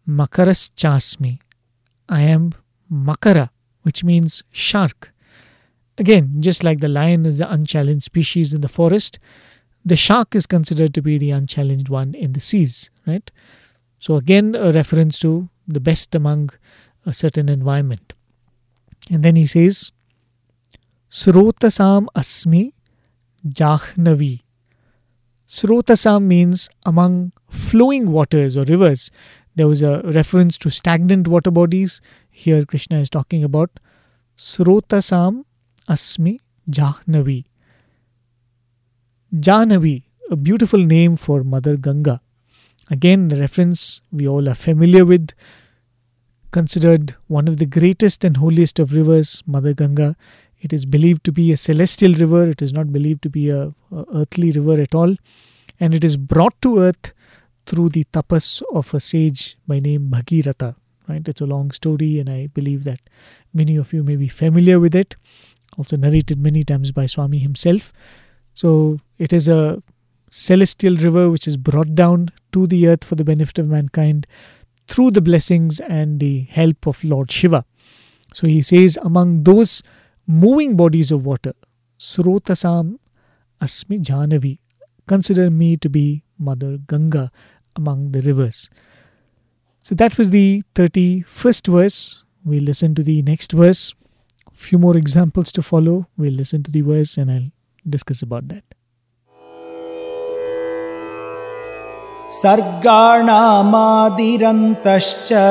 [SPEAKER 1] Makaraschasmi. I am Makara, which means shark. Again, just like the lion is the unchallenged species in the forest, the shark is considered to be the unchallenged one in the seas, right? So again, a reference to the best among a certain environment. And then he says, Srotasam asmi jahnavi. Srotasam means among flowing waters or rivers. There was a reference to stagnant water bodies. Here Krishna is talking about Srotasam asmi jahnavi. Jahnavi, a beautiful name for Mother Ganga. Again, a reference we all are familiar with. Considered one of the greatest and holiest of rivers, Mother Ganga. It is believed to be a celestial river. It is not believed to be a, a earthly river at all. And it is brought to earth through the tapas of a sage by name Bhagiratha. Right? It's a long story, and I believe that many of you may be familiar with it. Also narrated many times by Swami himself. So it is a celestial river which is brought down to the earth for the benefit of mankind through the blessings and the help of Lord Shiva. So he says, among those moving bodies of water, Srotasam asmi jahnavi. Consider me to be Mother Ganga among the rivers. So that was the thirty-first verse. We'll listen to the next verse. Few more examples to follow. We'll listen to the verse and I'll discuss about that.
[SPEAKER 2] Sargāṇāmādirantashca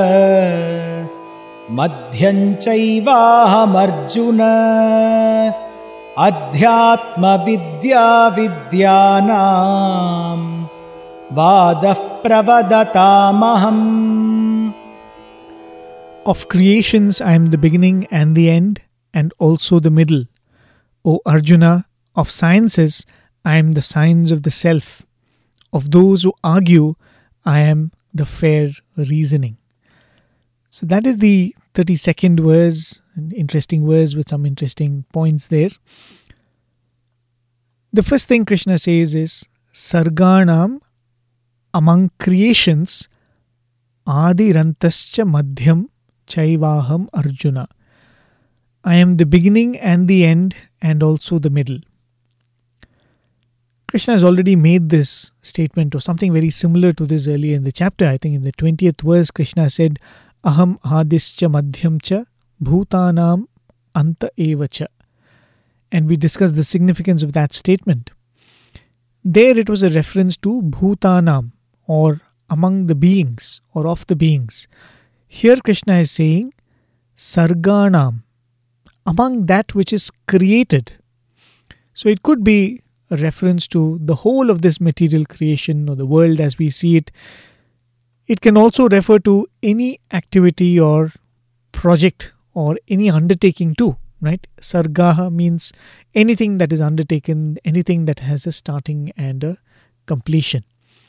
[SPEAKER 2] madhyañcaivahamarjuna adhyatma vidya vidyanam vadah pravadatamaham.
[SPEAKER 1] Of creations I am the beginning and the end, and also the middle. O Arjuna, of sciences I am the science of the self. Of those who argue, I am the fair reasoning. So that is the thirty-second verse, an interesting verse with some interesting points there. The first thing Krishna says is, Sarganam, among creations, Adirantascha madhyam chaivaham Arjuna. I am the beginning and the end, and also the middle. Krishna has already made this statement or something very similar to this earlier in the chapter. I think in the twentieth verse, Krishna said, Aham adischa madhyam cha bhutanam anta evacha. And we discussed the significance of that statement. There it was a reference to bhutanam, or among the beings, or of the beings. Here Krishna is saying, sarganam, among that which is created. So it could be a reference to the whole of this material creation or the world as we see it. It can also refer to any activity or project or any undertaking too, right? Sargaha means anything that is undertaken, anything that has a starting and a completion.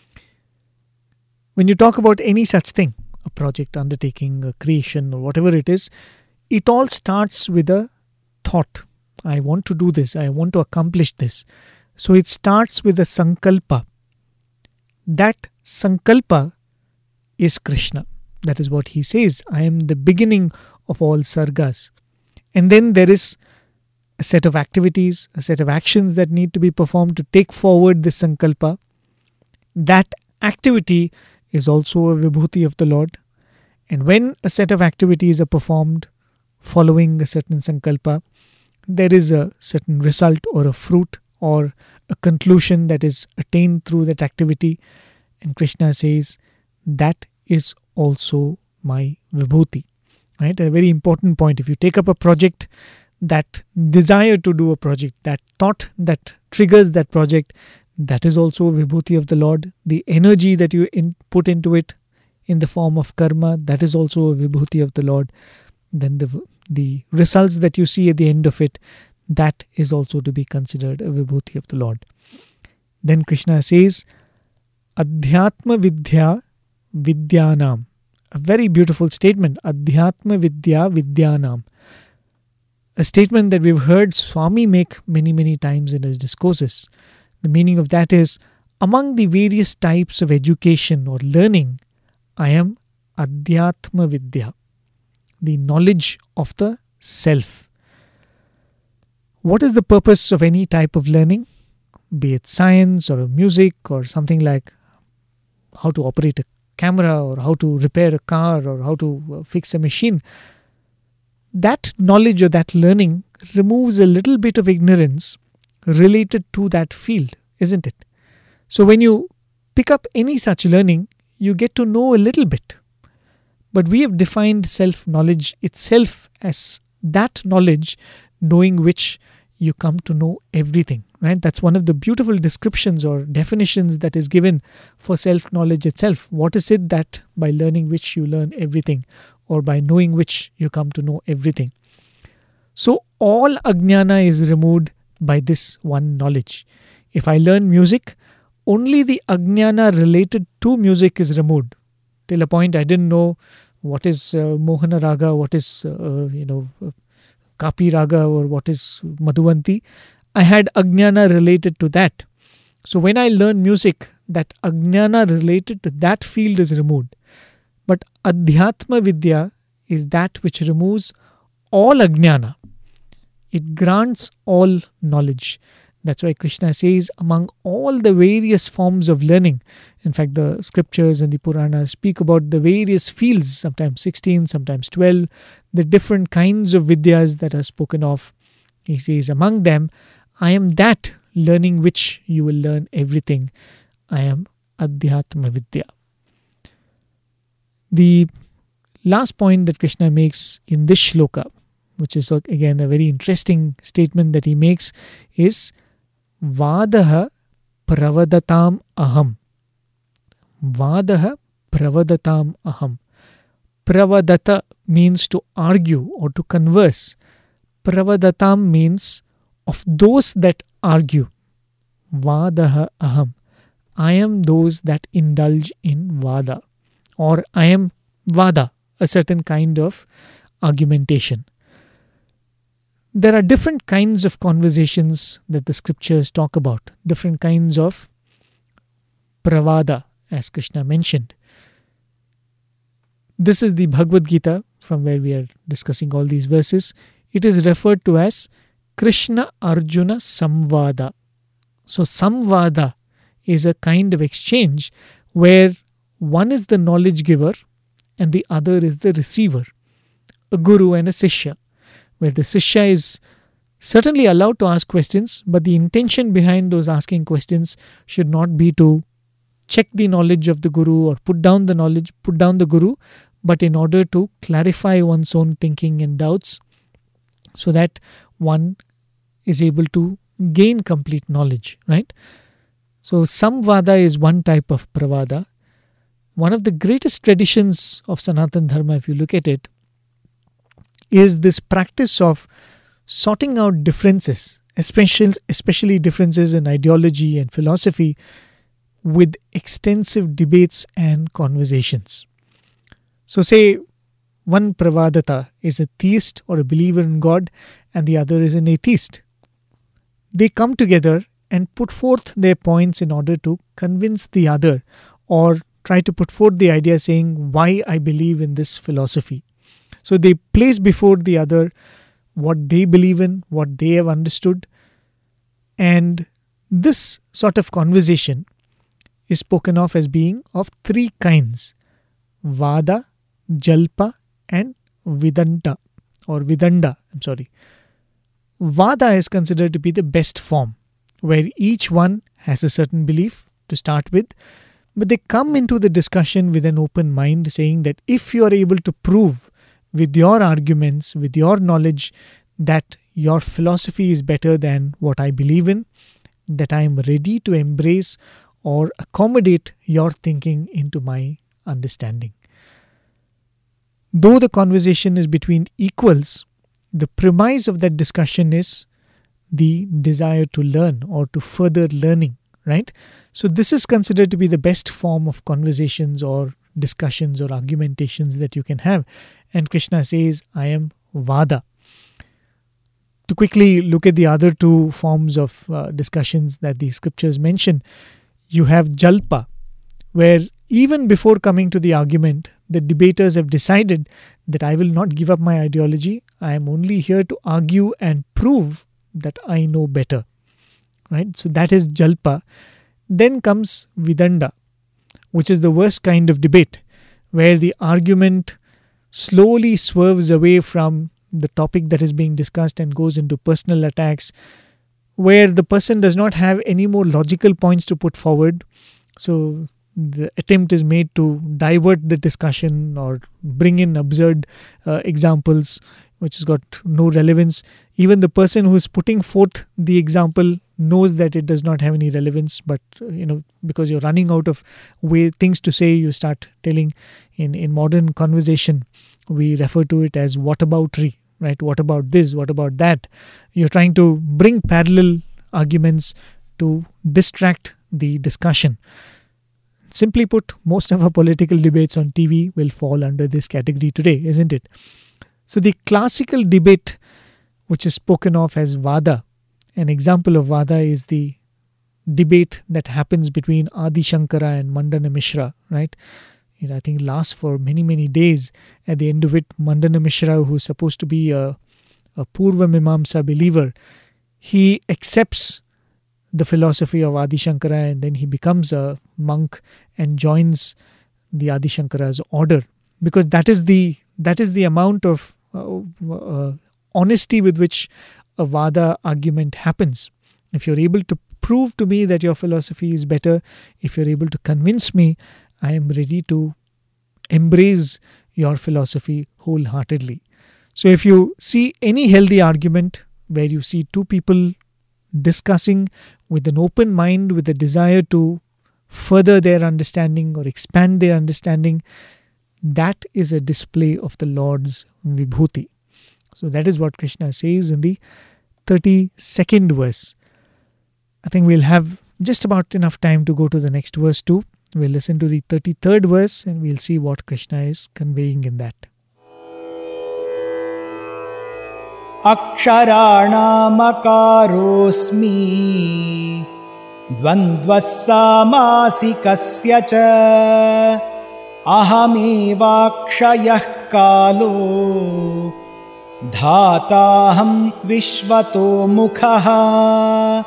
[SPEAKER 1] When you talk about any such thing, a project, undertaking, a creation, or whatever it is, it all starts with a thought. I want to do this. I want to accomplish this. So it starts with a sankalpa. That sankalpa is Krishna. That is what he says. I am the beginning of all sargas. And then there is a set of activities, a set of actions that need to be performed to take forward this sankalpa. That activity is also a vibhuti of the Lord. And when a set of activities are performed following a certain sankalpa, there is a certain result or a fruit or a conclusion that is attained through that activity. And Krishna says, that is also my vibhuti. Right? A very important point. If you take up a project, that desire to do a project, that thought that triggers that project, that is also a vibhuti of the Lord. The energy that you in, put into it in the form of karma, that is also a vibhuti of the Lord. Then the the results that you see at the end of it, that is also to be considered a vibhuti of the Lord. Then Krishna says, Adhyatma vidya vidyanam. A very beautiful statement. Adhyatma vidya vidyanam. A statement that we've heard Swami make many, many times in his discourses. The meaning of that is, among the various types of education or learning, I am Adhyatma Vidya, the knowledge of the self. What is the purpose of any type of learning? Be it science or music or something like how to operate a camera or how to repair a car or how to fix a machine. That knowledge or that learning removes a little bit of ignorance related to that field, isn't it? So when you pick up any such learning, you get to know a little bit. But we have defined self-knowledge itself as that knowledge knowing which you come to know everything, right? That's one of the beautiful descriptions or definitions that is given for self-knowledge itself. What is it that by learning which you learn everything, or by knowing which you come to know everything? So all ajnana is removed by this one knowledge. If I learn music, only the ajnana related to music is removed. Till a point I didn't know what is uh, Mohana Raga, what is uh, you know uh, Kapi Raga, or what is Madhuvanti. I had ajnana related to that. So when I learn music, that ajnana related to that field is removed. But Adhyatma Vidya is that which removes all ajnana. It grants all knowledge. That's why Krishna says among all the various forms of learning, in fact the scriptures and the Puranas speak about the various fields, sometimes sixteen, sometimes twelve, the different kinds of vidyas that are spoken of. He says among them, I am that learning which you will learn everything. I am Adhyatma Vidya. The last point that Krishna makes in this shloka, which is again a very interesting statement that he makes, is Vadaha pravadatam aham. Vadaha pravadatam aham. Pravadata means to argue or to converse. Pravadatam means of those that argue. Vadaha aham. I am those that indulge in vada, or I am vada, a certain kind of argumentation. There are different kinds of conversations that the scriptures talk about, different kinds of pravada, as Krishna mentioned. This is the Bhagavad Gita, from where we are discussing all these verses. It is referred to as Krishna Arjuna Samvada. So Samvada is a kind of exchange where one is the knowledge giver and the other is the receiver, a guru and a sishya, where the sishya is certainly allowed to ask questions, but the intention behind those asking questions should not be to check the knowledge of the guru or put down the knowledge, put down the guru, but in order to clarify one's own thinking and doubts so that one is able to gain complete knowledge, right? So Samvada is one type of pravada. One of the greatest traditions of Sanatana Dharma, if you look at it, is this practice of sorting out differences, especially, especially differences in ideology and philosophy, with extensive debates and conversations. So say one pravadata is a theist or a believer in God and the other is an atheist. They come together and put forth their points in order to convince the other, or try to put forth the idea saying why I believe in this philosophy. So they place before the other what they believe in, what they have understood. And this sort of conversation is spoken of as being of three kinds: Vada, Jalpa and Vidanta, or Vidanda, I'm sorry. Vada is considered to be the best form, where each one has a certain belief to start with, but they come into the discussion with an open mind, saying that if you are able to prove with your arguments, with your knowledge, that your philosophy is better than what I believe in, that I am ready to embrace or accommodate your thinking into my understanding. Though the conversation is between equals, the premise of that discussion is the desire to learn or to further learning, right? So this is considered to be the best form of conversations or discussions or argumentations that you can have. And Krishna says, I am Vada. To quickly look at the other two forms of uh, discussions that the scriptures mention, you have Jalpa, where even before coming to the argument, the debaters have decided that I will not give up my ideology. I am only here to argue and prove that I know better. Right? So that is Jalpa. Then comes Vidanda, which is the worst kind of debate, where the argument slowly swerves away from the topic that is being discussed and goes into personal attacks, where the person does not have any more logical points to put forward. So the attempt is made to divert the discussion or bring in absurd uh, examples which has got no relevance. Even the person who is putting forth the example knows that it does not have any relevance, but uh, you know, because you're running out of way things to say, you start telling. In in modern conversation, we refer to it as whataboutery, right? What about this? What about that? You're trying to bring parallel arguments to distract the discussion. Simply put, most of our political debates on T V will fall under this category today, isn't it? So the classical debate, which is spoken of as Vada, an example of Vada is the debate that happens between Adi Shankara and Mandana Mishra, right? It, I think, lasts for many, many days. At the end of it, Mandana Mishra, who is supposed to be a, a Purva Mimamsa believer, he accepts the philosophy of Adi Shankara, and then he becomes a monk and joins the Adi Shankara's order, because that is the that is the amount of uh, uh, honesty with which a Vada argument happens. If you're able to prove to me that your philosophy is better, if you're able to convince me, I am ready to embrace your philosophy wholeheartedly. So if you see any healthy argument where you see two people discussing with an open mind, with a desire to further their understanding or expand their understanding, that is a display of the Lord's Vibhuti. So that is what Krishna says in the thirty-second verse. I think we'll have just about enough time to go to the next verse too. We'll listen to the thirty-third verse and we'll see what Krishna is conveying in that.
[SPEAKER 2] Aksharanamakarosmi dvandvasamasika cha ahamevakshayah kalo dhataham vishvato mukhaha.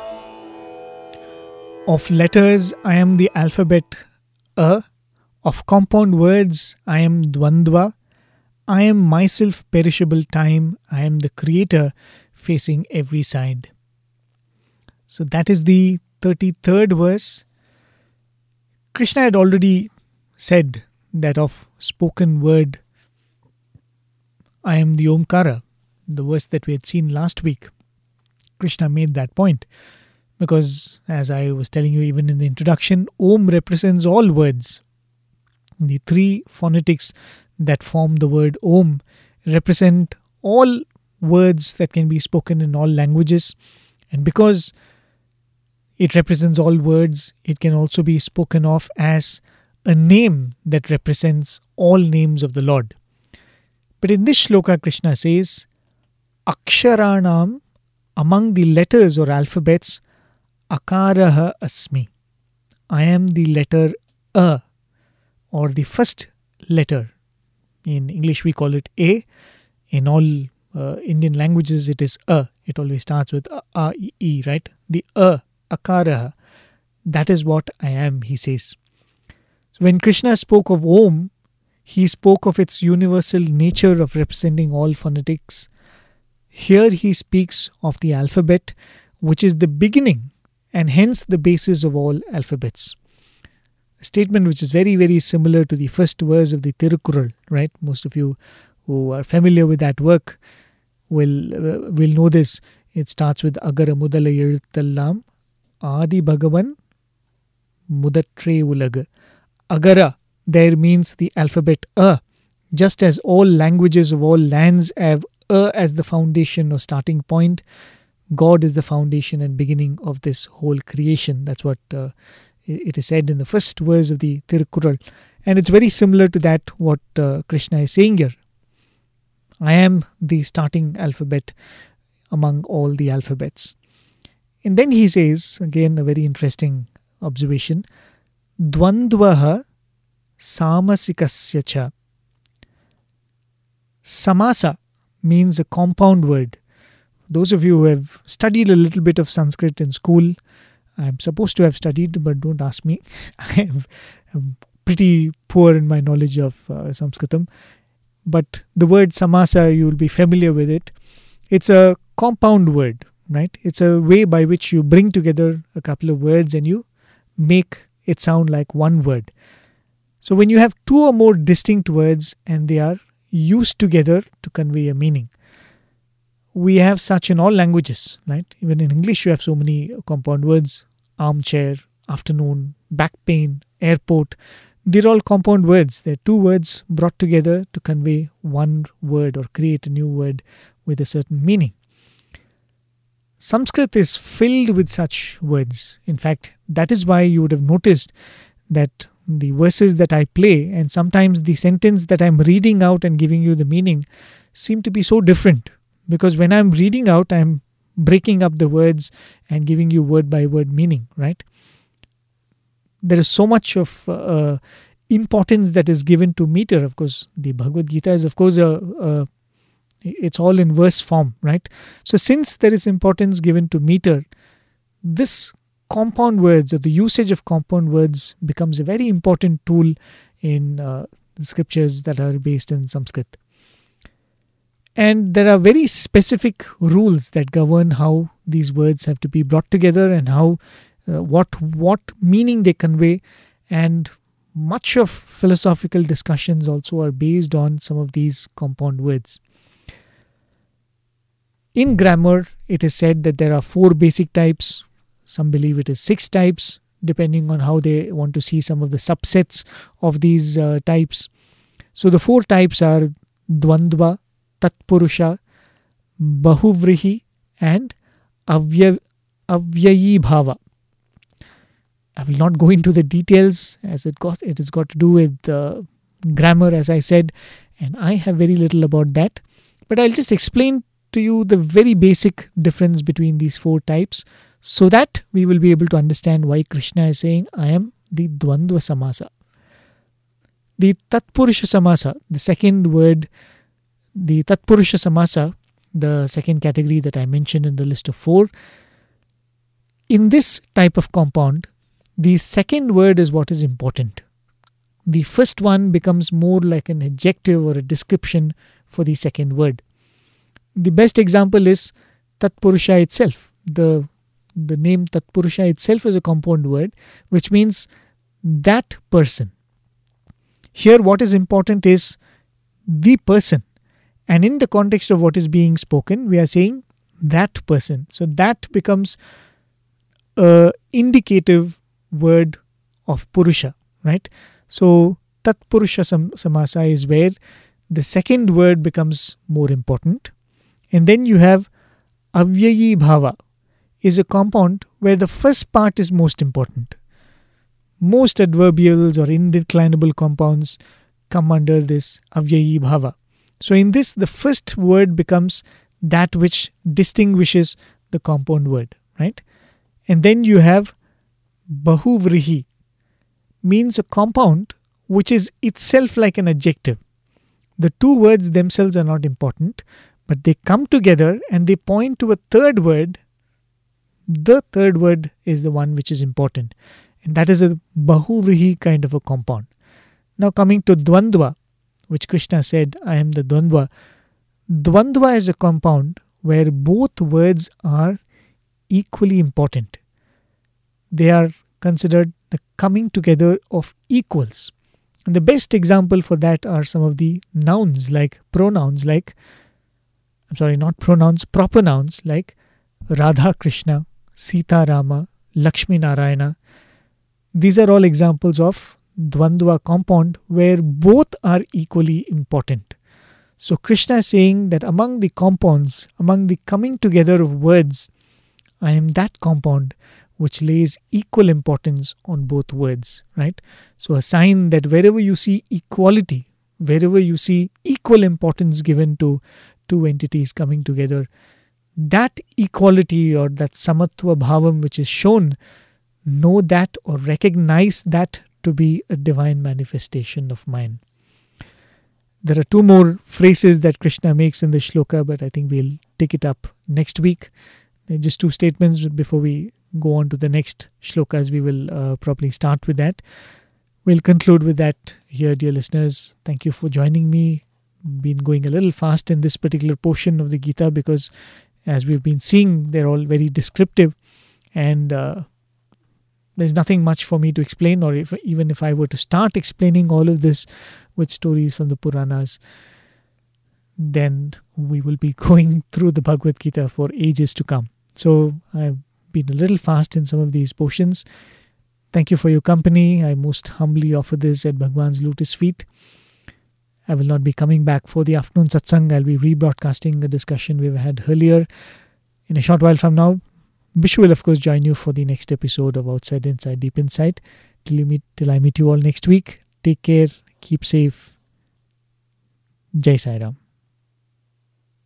[SPEAKER 1] Of letters, I am the alphabet A. Of compound words, I am Dvandva. I am myself perishable time. I am the creator facing every side. So that is the thirty-third verse. Krishna had already said that of spoken word, I am the Omkara, the verse that we had seen last week. Krishna made that point because, as I was telling you even in the introduction, Om represents all words. The three phonetics that form the word Om represent all words that can be spoken in all languages. And because it represents all words, it can also be spoken of as a name that represents all names of the Lord. But in this shloka, Krishna says, Aksharanam, among the letters or alphabets, Akaraha Asmi. I am the letter A, or the first letter. In English we call it A. In all uh, Indian languages it is A. It always starts with A, A, E, E, right? The A, Akaraha. That is what I am, he says. So when Krishna spoke of Om, he spoke of its universal nature of representing all phonetics. Here he speaks of the alphabet, which is the beginning and hence the basis of all alphabets. A statement which is very, very similar to the first verse of the Tirukkural, right? Most of you who are familiar with that work will uh, will know this. It starts with Agara Mudala Ezhuthallam Adi Bhagavan Mudatre Ulaga. Agara there means the alphabet A. Just as all languages of all lands have A as the foundation or starting point, God is the foundation and beginning of this whole creation. That's what uh, it is said in the first verse of the Tirukkural. And it's very similar to that what uh, Krishna is saying here. I am the starting alphabet among all the alphabets. And then he says, again a very interesting observation, Dvandvaha Samasikasya cha. samasa means a compound word. Those of you who have studied a little bit of Sanskrit in school, I'm supposed to have studied, but don't ask me. I am pretty poor in my knowledge of uh, Sanskritam. But the word samasa, you will be familiar with it. It's a compound word, right? It's a way by which you bring together a couple of words and you make it sound like one word. So when you have two or more distinct words and they are used together to convey a meaning, we have such in all languages, right? Even in English, you have so many compound words: armchair, afternoon, back pain, airport. They're all compound words. They're two words brought together to convey one word or create a new word with a certain meaning. Sanskrit is filled with such words. In fact, that is why you would have noticed that the verses that I play and sometimes the sentence that I'm reading out and giving you the meaning seem to be so different. Because when I'm reading out, I'm breaking up the words and giving you word by word meaning, right? There is so much of uh, importance that is given to meter. Of course, the Bhagavad Gita is, of course, a, a it's all in verse form, right? So since there is importance given to meter, this compound words or the usage of compound words becomes a very important tool in uh, the scriptures that are based in Sanskrit. And there are very specific rules that govern how these words have to be brought together and how uh, what what meaning they convey. And much of philosophical discussions also are based on some of these compound words. In grammar, it is said that there are four basic types. Some believe it is six types, depending on how they want to see some of the subsets of these uh, types. So the four types are Dvandva, Tatpurusha, Bahuvrihi, and Avya, Avyayi Bhava. I will not go into the details as it got it has got to do with uh, grammar, as I said, and I have very little about that. But I'll just explain to you the very basic difference between these four types so that we will be able to understand why Krishna is saying, I am the Dvandva Samasa. The Tatpurusha Samasa, the second word, the Tatpurusha Samasa, the second category that I mentioned in the list of four, in this type of compound, the second word is what is important. The first one becomes more like an adjective or a description for the second word. The best example is Tatpurusha itself. The, the name Tatpurusha itself is a compound word, which means that person. Here what is important is the person. And in the context of what is being spoken, we are saying that person. So that becomes a indicative word of Purusha, right? So Tatpurusha sam- Samasa is where the second word becomes more important. And then you have Avyayi Bhava, is a compound where the first part is most important. Most adverbials or indeclinable compounds come under this Avyayi Bhava. So in this, the first word becomes that which distinguishes the compound word, right? And then you have Bahuvrihi, means a compound which is itself like an adjective. The two words themselves are not important, but they come together and they point to a third word. The third word is the one which is important. And that is a Bahuvrihi kind of a compound. Now coming to Dvandva, which Krishna said, I am the Dvandva. Dvandva is a compound where both words are equally important. They are considered the coming together of equals. And the best example for that are some of the nouns like pronouns like, I'm sorry, not pronouns, proper nouns like Radha Krishna, Sita Rama, Lakshmi Narayana. These are all examples of Dvandva compound where both are equally important. So Krishna is saying that among the compounds, among the coming together of words, I am that compound which lays equal importance on both words, right? So a sign that wherever you see equality, wherever you see equal importance given to two entities coming together, that equality or that samatva bhavam which is shown, know that or recognize that to be a divine manifestation of mine. there are two more phrases that Krishna makes in the shloka, but I think we'll take it up next week. They're just two statements before we go on to the next shlokas. We will uh, probably start with that. We'll conclude with that here, dear listeners. Thank you for joining me. Been going a little fast in this particular portion of the Gita because, as we've been seeing, they're all very descriptive, and uh, there's nothing much for me to explain, or if, even if I were to start explaining all of this with stories from the Puranas, then we will be going through the Bhagavad Gita for ages to come. So I've been a little fast in some of these portions. Thank you for your company. I most humbly offer this at Bhagwan's lotus feet. I will not be coming back for the afternoon satsang. I'll be rebroadcasting a discussion we've had earlier in a short while from now. Bishu will, of course, join you for the next episode of Outside Inside Deep Insight. Till you meet, till I meet you all next week. Take care. Keep safe. Jai Sai Ram.